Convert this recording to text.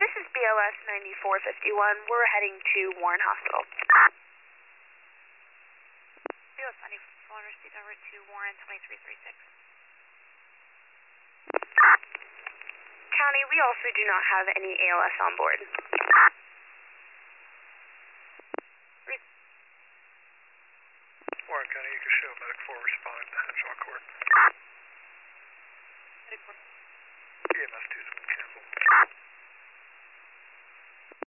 this is BLS 9451. We're heading to Warren Hospital. BLS 94, received over to Warren 2336. County, we also do not have any ALS on board. Warren County, you can show medic 4 responding to Henshaw Court. Medic 4.